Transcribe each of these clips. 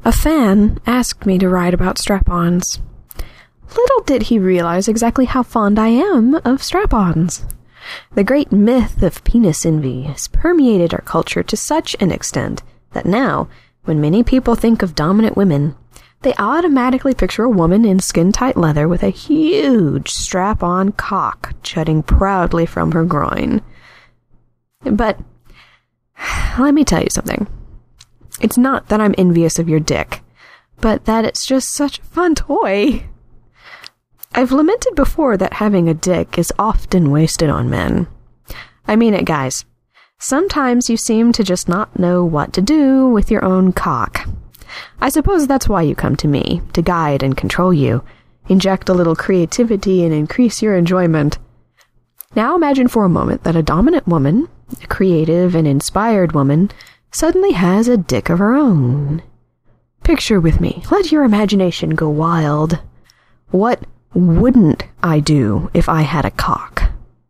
A fan asked me to write about strap-ons. Little did he realize exactly how fond I am of strap-ons. The great myth of penis envy has permeated our culture to such an extent that now, when many people think of dominant women, they automatically picture a woman in skin-tight leather with a huge strap-on cock jutting proudly from her groin. But let me tell you something. It's not that I'm envious of your dick, but that it's just such a fun toy. I've lamented before that having a dick is often wasted on men. I mean it, guys. Sometimes you seem to just not know what to do with your own cock. I suppose that's why you come to me, to guide and control you, inject a little creativity and increase your enjoyment. Now imagine for a moment that a dominant woman, a creative and inspired woman, suddenly has a dick of her own. Picture with me. Let your imagination go wild. What wouldn't I do if I had a cock?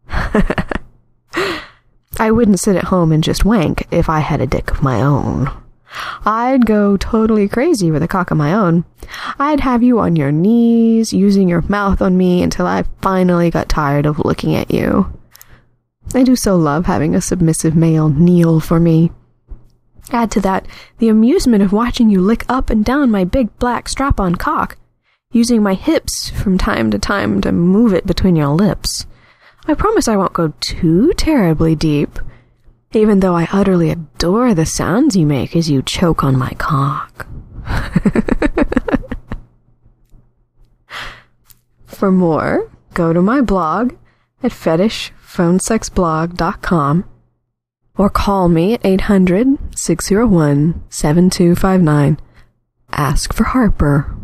I wouldn't sit at home and just wank if I had a dick of my own. I'd go totally crazy with a cock of my own. I'd have you on your knees, using your mouth on me until I finally got tired of looking at you. I do so love having a submissive male kneel for me. Add to that the amusement of watching you lick up and down my big black strap-on cock, using my hips from time to time to move it between your lips. I promise I won't go too terribly deep, even though I utterly adore the sounds you make as you choke on my cock. For more, go to my blog at fetishphonesexblog.com or call me at 800-601-7259. Ask for Harper.